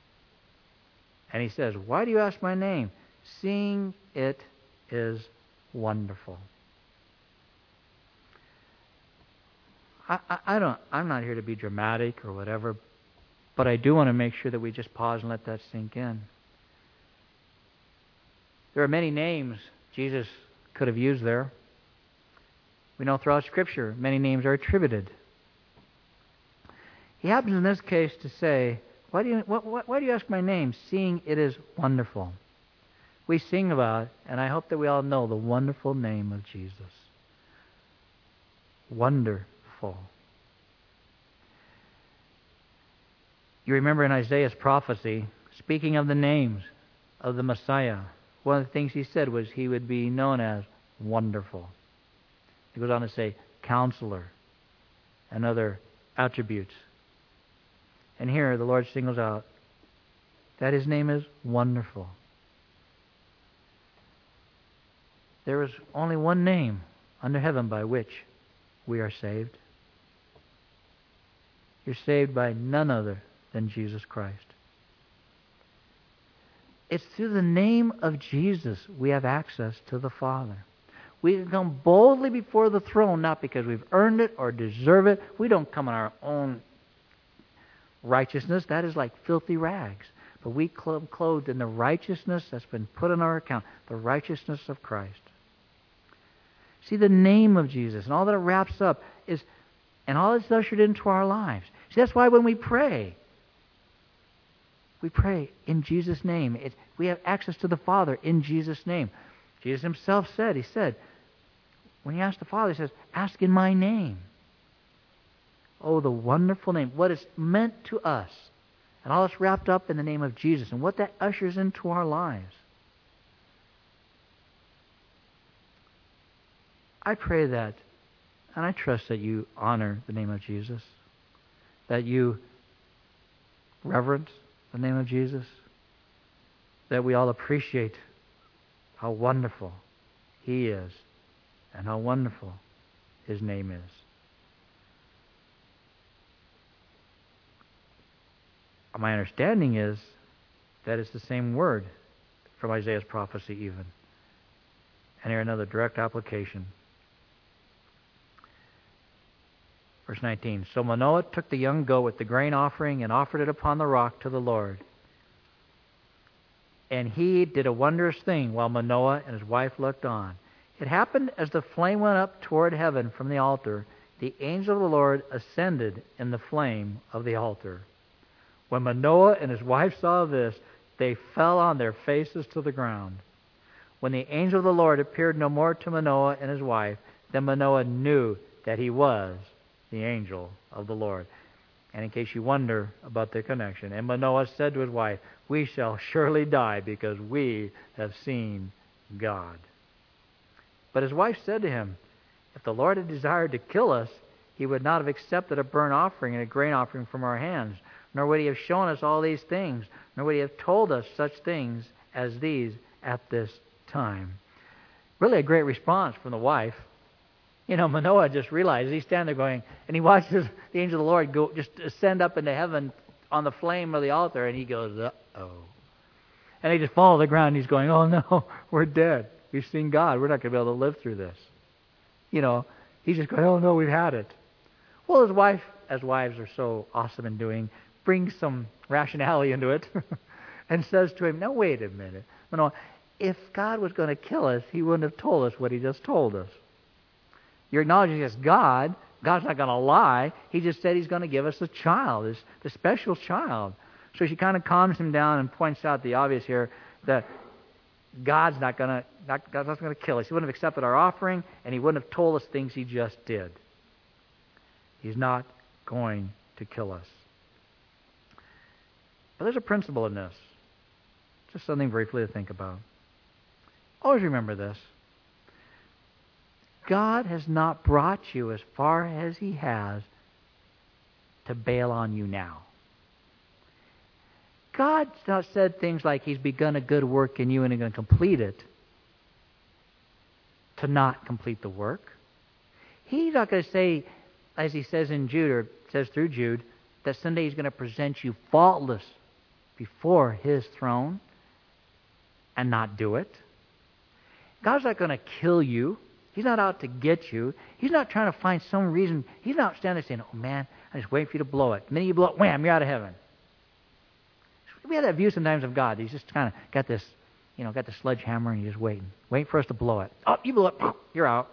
And he says, "Why do you ask my name? Seeing it is wonderful." I, I, I don't, I'm not here to be dramatic or whatever, but I do want to make sure that we just pause and let that sink in. There are many names Jesus could have used there. We know throughout Scripture many names are attributed. He happens in this case to say, why do you, wh- why do you ask my name, seeing it is wonderful? We sing about, and I hope that we all know, the wonderful name of Jesus. Wonderful. You remember in Isaiah's prophecy, speaking of the names of the Messiah, one of the things he said was he would be known as Wonderful. He goes on to say Counselor and other attributes. And here the Lord singles out that his name is Wonderful. There is only one name under heaven by which we are saved. You're saved by none other than Jesus Christ. It's through the name of Jesus we have access to the Father. We can come boldly before the throne, not because we've earned it or deserve it. We don't come in our own righteousness. That is like filthy rags. But we come clothed in the righteousness that's been put on our account, the righteousness of Christ. See, the name of Jesus and all that it wraps up is, and all it's ushered into our lives. See, that's why when we pray, we pray in Jesus' name. It, we have access to the Father in Jesus' name. Jesus himself said, he said, when he asked the Father, he says, "Ask in my name." Oh, the wonderful name. What it's meant to us. And all it's wrapped up in the name of Jesus and what that ushers into our lives. I pray that, and I trust that you honor the name of Jesus, that you reverence the name of Jesus, that we all appreciate how wonderful he is and how wonderful his name is. My understanding is that it's the same word from Isaiah's prophecy even. And here another direct application. Verse nineteen, so Manoah took the young goat with the grain offering and offered it upon the rock to the Lord. And he did a wondrous thing while Manoah and his wife looked on. It happened as the flame went up toward heaven from the altar, the angel of the Lord ascended in the flame of the altar. When Manoah and his wife saw this, they fell on their faces to the ground. When the angel of the Lord appeared no more to Manoah and his wife, then Manoah knew that he was the angel of the Lord. And in case you wonder about their connection, and Manoah said to his wife, we shall surely die because we have seen God. But his wife said to him, if the Lord had desired to kill us, he would not have accepted a burnt offering and a grain offering from our hands, nor would he have shown us all these things, nor would he have told us such things as these at this time. Really a great response from the wife. You know, Manoah just realized, he's standing there going, and he watches the angel of the Lord go just ascend up into heaven on the flame of the altar, and he goes, uh-oh. And he just falls to the ground, and he's going, oh no, we're dead. We've seen God. We're not going to be able to live through this. You know, he's just going, oh no, we've had it. Well, his wife, as wives are so awesome in doing, brings some rationality into it and says to him, now wait a minute. Manoah, if God was going to kill us, he wouldn't have told us what he just told us. You're acknowledging it's God. God's not going to lie. He just said he's going to give us a child, this, the special child. So she kind of calms him down and points out the obvious here that God's not going to not, God's not going to kill us. He wouldn't have accepted our offering, and he wouldn't have told us things he just did. He's not going to kill us. But there's a principle in this. Just something briefly to think about. Always remember this. God has not brought you as far as he has to bail on you now. God's not said things like he's begun a good work in you and he's going to complete it to not complete the work. He's not going to say, as he says in Jude, or says through Jude, that someday he's going to present you faultless before his throne and not do it. God's not going to kill you. He's not out to get you. He's not trying to find some reason. He's not standing there saying, oh man, I'm just waiting for you to blow it. The minute you blow it, wham, you're out of heaven. We have that view sometimes of God. He's just kind of got this, you know, got the sledgehammer and he's just waiting. Waiting for us to blow it. Oh, you blew it. You're out.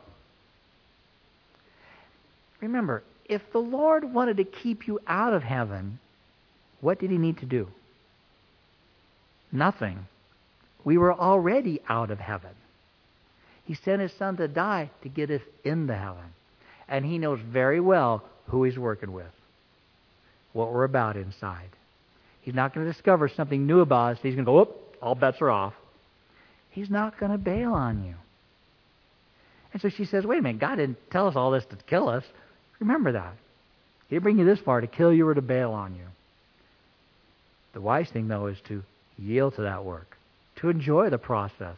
Remember, if the Lord wanted to keep you out of heaven, what did he need to do? Nothing. We were already out of heaven. He sent his son to die to get us into heaven. And he knows very well who he's working with, what we're about inside. He's not going to discover something new about us. He's going to go, oh, all bets are off. He's not going to bail on you. And so she says, wait a minute, God didn't tell us all this to kill us. Remember that. He didn't bring you this far to kill you or to bail on you. The wise thing, though, is to yield to that work, to enjoy the process.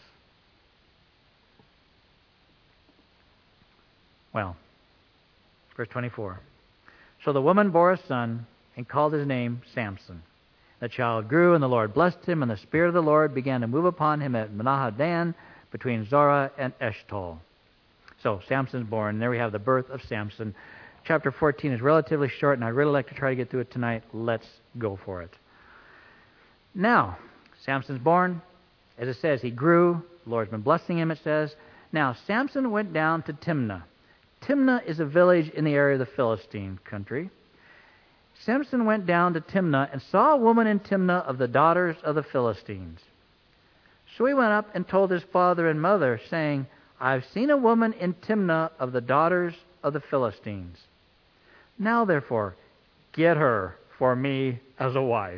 Well, verse twenty-four. So the woman bore a son and called his name Samson. The child grew, and the Lord blessed him, and the Spirit of the Lord began to move upon him at Manahadan between Zorah and Eshtaol. So Samson's born, and there we have the birth of Samson. Chapter fourteen is relatively short, and I'd really like to try to get through it tonight. Let's go for it. Now, Samson's born. As it says, he grew. The Lord's been blessing him, it says. Now, Samson went down to Timnah. Timnah is a village in the area of the Philistine country. Samson went down to Timnah and saw a woman in Timnah of the daughters of the Philistines. So he went up and told his father and mother, saying, I've seen a woman in Timnah of the daughters of the Philistines. Now, therefore, get her for me as a wife.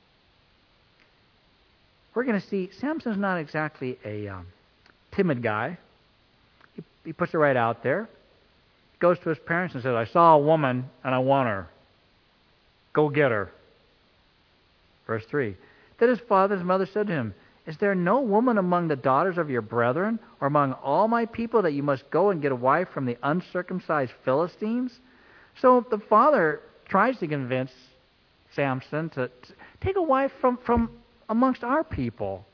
We're going to see Samson's not exactly a um, timid guy. He, he puts it right out there. Goes to his parents and says, I saw a woman and I want her. Go get her. Verse three. Then his father and his mother said to him, Is there no woman among the daughters of your brethren, or among all my people, that you must go and get a wife from the uncircumcised Philistines? So the father tries to convince Samson to, to take a wife from, from amongst our people.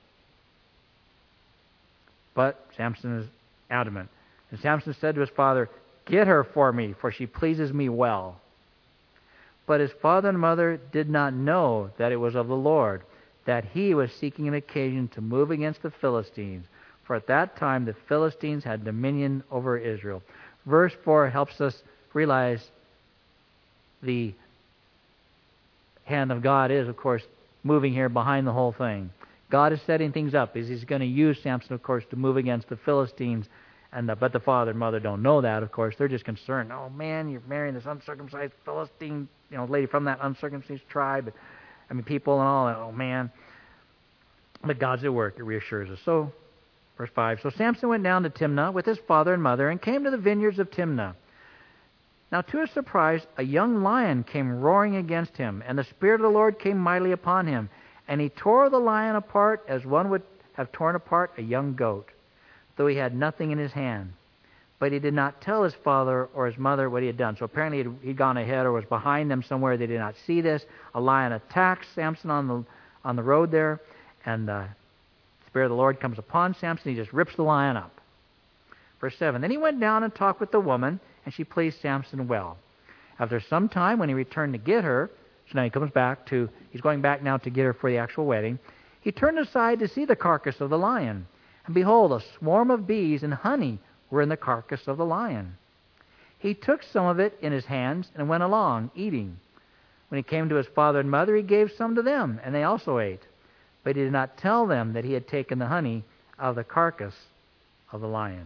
But Samson is adamant. And Samson said to his father, Get her for me, for she pleases me well. But his father and mother did not know that it was of the Lord. that he was seeking an occasion to move against the Philistines. For at that time the Philistines had dominion over Israel. Verse four helps us realize the hand of God is, of course, moving here behind the whole thing. God is setting things up. He's going to use Samson, of course, to move against the Philistines. And the, but the father and mother don't know that, of course. They're just concerned. Oh, man, you're marrying this uncircumcised Philistine, you know, lady from that uncircumcised tribe. I mean, people and all that. Oh, man. But God's at work, it reassures us. So, verse five. So Samson went down to Timnah with his father and mother and came to the vineyards of Timnah. Now, to his surprise, a young lion came roaring against him, and the Spirit of the Lord came mightily upon him. And he tore the lion apart as one would have torn apart a young goat, though he had nothing in his hand. But he did not tell his father or his mother what he had done. So apparently he'd, he'd gone ahead or was behind them somewhere. They did not see this. A lion attacks Samson on the on the road there, and the Spirit of the Lord comes upon Samson. He just rips the lion up. Verse seven. Then he went down and talked with the woman, and she pleased Samson well. After some time, when he returned to get her, so now he comes back to, he's going back now to get her for the actual wedding, he turned aside to see the carcass of the lion. And behold, a swarm of bees and honey were in the carcass of the lion. He took some of it in his hands and went along, eating. When he came to his father and mother, he gave some to them, and they also ate. But he did not tell them that he had taken the honey out of the carcass of the lion.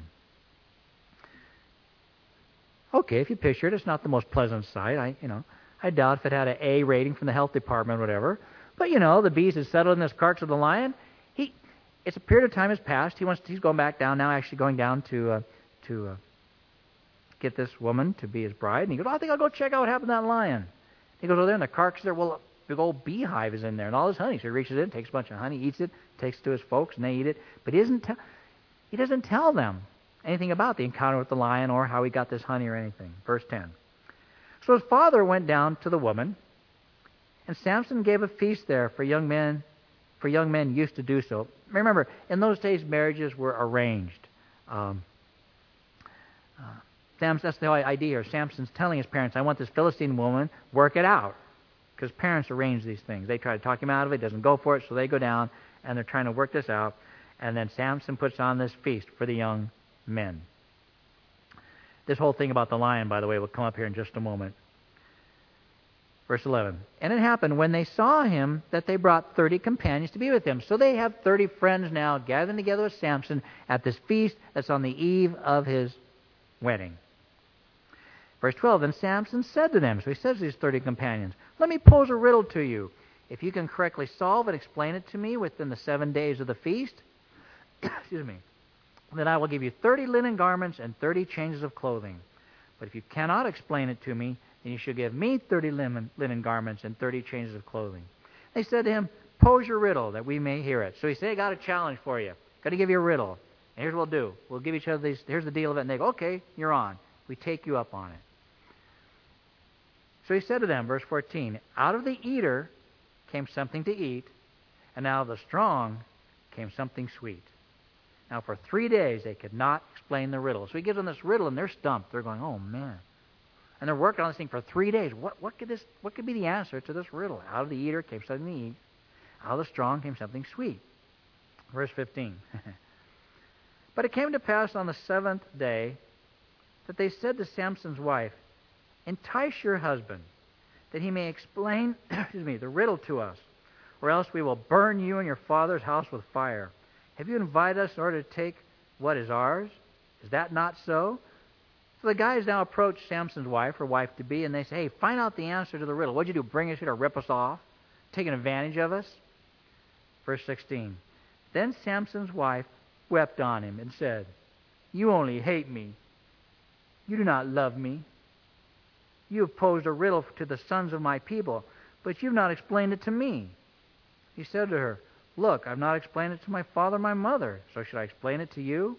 Okay, if you picture it, it's not the most pleasant sight. I, you know, I doubt if it had an A rating from the health department or whatever. But, you know, the bees had settled in this carcass of the lion. He, it's a period of time has passed. He wants, he's going back down now, actually going down to uh, to uh, get this woman to be his bride. And he goes, oh, I think I'll go check out what happened to that lion. He goes over there, and the carcass there, well, a big old beehive is in there, and all his honey. So he reaches in, takes a bunch of honey, eats it, takes it to his folks, and they eat it. But he doesn't tell, he doesn't tell them anything about the encounter with the lion or how he got this honey or anything. Verse ten. So his father went down to the woman, and Samson gave a feast there for young men, for young men used to do so. Remember, in those days, marriages were arranged. Um, uh, Samson, that's the whole idea here. Samson's telling his parents, I want this Philistine woman, work it out. Because parents arrange these things. They try to talk him out of it, doesn't go for it, so they go down, and they're trying to work this out. And then Samson puts on this feast for the young men. This whole thing about the lion, by the way, will come up here in just a moment. Verse eleven. And it happened when they saw him that they brought thirty companions to be with him. So they have thirty friends now gathering together with Samson at this feast that's on the eve of his wedding. Verse twelve. Then Samson said to them, so he says to these thirty companions, let me pose a riddle to you. If you can correctly solve and explain it to me within the seven days of the feast, excuse me, then I will give you thirty linen garments and thirty changes of clothing. But if you cannot explain it to me, then you shall give me thirty linen, linen garments and thirty changes of clothing. They said to him, pose your riddle that we may hear it. So he said, I got a challenge for you. Got to give you a riddle. And here's what we'll do. We'll give each other these, here's the deal of it. And they go, okay, you're on. We take you up on it. So he said to them, verse fourteen, out of the eater came something to eat, and out of the strong came something sweet. Now, for three days, they could not explain the riddle. So he gives them this riddle, and they're stumped. They're going, oh, man. And they're working on this thing for three days. What, what, could this, what could be the answer to this riddle? Out of the eater came something to eat. Out of the strong came something sweet. Verse fifteen. But it came to pass on the seventh day that they said to Samson's wife, entice your husband, that he may explain excuse me, the riddle to us, or else we will burn you and your father's house with fire. Have you invited us in order to take what is ours? Is that not so? So the guys now approach Samson's wife, or wife-to-be, and they say, hey, find out the answer to the riddle. What'd you do, bring us here to rip us off? Taking advantage of us? Verse sixteen. Then Samson's wife wept on him and said, you only hate me. You do not love me. You have posed a riddle to the sons of my people, but you've not explained it to me. He said to her, look, I've not explained it to my father and my mother, so should I explain it to you?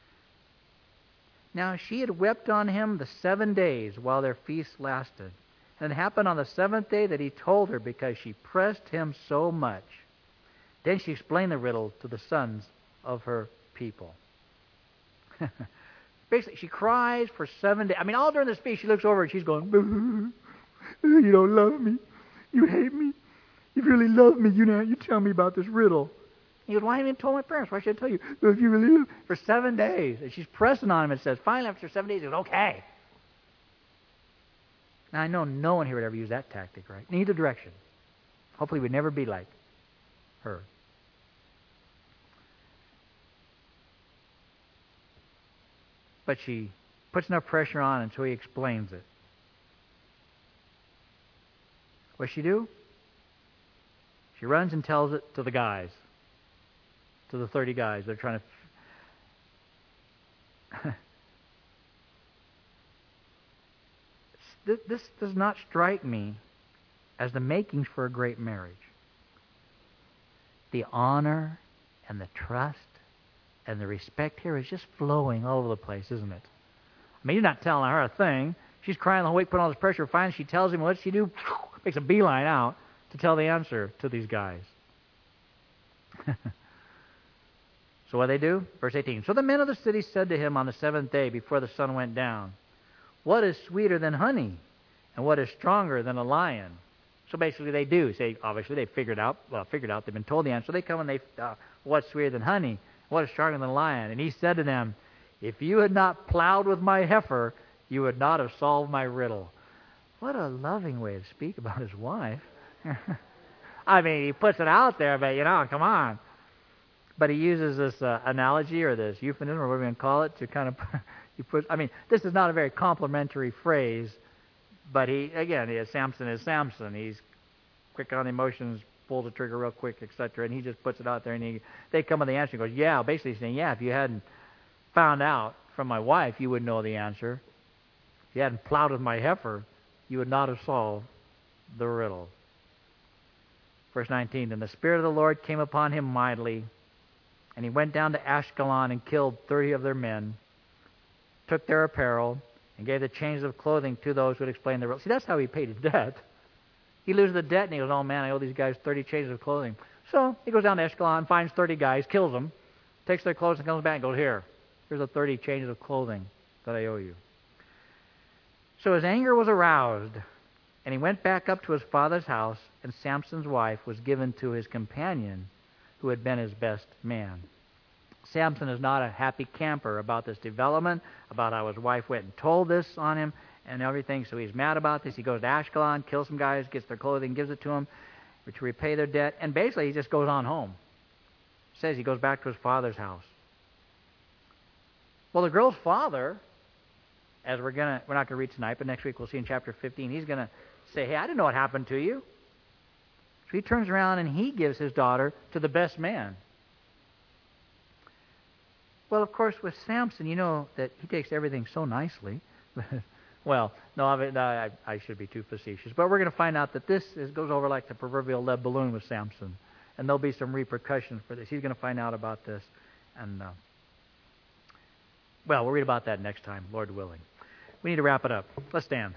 Now she had wept on him the seven days while their feast lasted. And it happened on the seventh day that he told her because she pressed him so much. Then she explained the riddle to the sons of her people. Basically, she cries for seven days. I mean, all during this feast, she looks over and she's going, you don't love me. You hate me. If you really love me, you know, you tell me about this riddle. He goes, why haven't you told my parents? Why should I tell you? Well, if you really love for seven days. And she's pressing on him and says, finally, after seven days, he goes, okay. Now, I know no one here would ever use that tactic, right? In either direction. Hopefully, we'd never be like her. But she puts enough pressure on until he explains it. What's she do? She runs and tells it to the guys. To the thirty guys. They're trying to... this, this does not strike me as the makings for a great marriage. The honor and the trust and the respect here is just flowing all over the place, isn't it? I mean, you're not telling her a thing. She's crying the whole week, putting all this pressure. Finally, she tells him, what's she do? Makes a beeline out to tell the answer to these guys. So what they do? Verse eighteen. So the men of the city said to him on the seventh day before the sun went down, what is sweeter than honey? And what is stronger than a lion? So basically they do. Say, obviously they figured out, well, figured out, they've been told the answer. So they come and they, uh, what's sweeter than honey? What is stronger than a lion? And he said to them, if you had not plowed with my heifer, you would not have solved my riddle. What a loving way to speak about his wife. I mean, he puts it out there, but, you know, come on. But he uses this uh, analogy or this euphemism or whatever you want to call it to kind of, he puts, I mean, this is not a very complimentary phrase, but he, again, he is, Samson is Samson. He's quick on the emotions, pulls the trigger real quick, et cetera, and he just puts it out there, and he, they come with the answer and goes, yeah, basically saying, yeah, if you hadn't found out from my wife, you would know the answer. If you hadn't plowed with my heifer, you would not have solved the riddle. Verse nineteen, and the Spirit of the Lord came upon him mightily, and he went down to Ashkelon and killed thirty of their men, took their apparel, and gave the changes of clothing to those who would explain the riddle. See, that's how he paid his debt. He loses the debt, and he goes, oh, man, I owe these guys thirty changes of clothing. So he goes down to Ashkelon, finds thirty guys, kills them, takes their clothes, and comes back and goes, here, here's the thirty changes of clothing that I owe you. So his anger was aroused, and he went back up to his father's house, and Samson's wife was given to his companion, who had been his best man. Samson is not a happy camper about this development, about how his wife went and told this on him and everything, so he's mad about this. He goes to Ashkelon, kills some guys, gets their clothing, gives it to them to repay their debt, and basically he just goes on home. It says he goes back to his father's house. Well, the girl's father, as we're gonna we're not gonna read tonight, but next week we'll see in chapter fifteen, he's gonna say, hey, I didn't know what happened to you. So he turns around and he gives his daughter to the best man. Well, of course, with Samson, you know that he takes everything so nicely. Well, no, I, I should be too facetious. But we're going to find out that this is, goes over like the proverbial lead balloon with Samson. And there'll be some repercussions for this. He's going to find out about this. And, uh, well, we'll read about that next time, Lord willing. We need to wrap it up. Let's stand.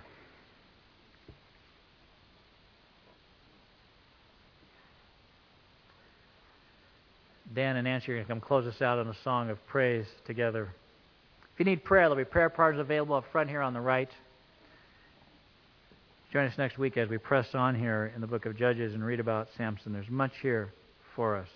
Dan and Nancy are going to come close us out on a song of praise together. If you need prayer, there'll be prayer partners available up front here on the right. Join us next week as we press on here in the book of Judges and read about Samson. There's much here for us.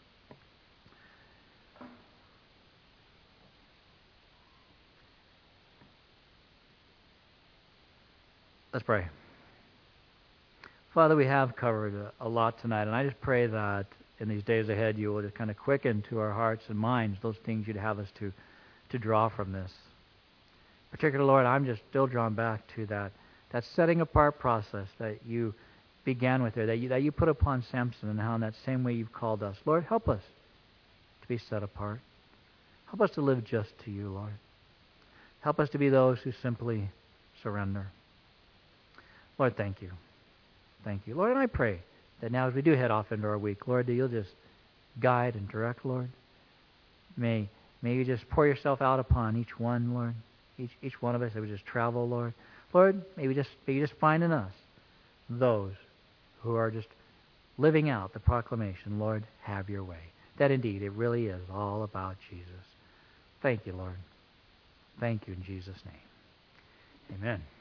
Let's pray. Father, we have covered a, a lot tonight, and I just pray that in these days ahead, you will just kind of quicken to our hearts and minds those things you'd have us to, to draw from this. Particularly, Lord, I'm just still drawn back to that, that setting apart process that you began with there, that you, that you put upon Samson, and how in that same way you've called us. Lord, help us to be set apart. Help us to live just to you, Lord. Help us to be those who simply surrender. Lord, thank you. Thank you. Lord, and I pray that now as we do head off into our week, Lord, that you'll just guide and direct, Lord. May may you just pour yourself out upon each one, Lord, each each one of us that we just travel, Lord. Lord, may we just may you just find in us those who are just living out the proclamation, Lord, have your way. That indeed it really is all about Jesus. Thank you, Lord. Thank you in Jesus' name. Amen.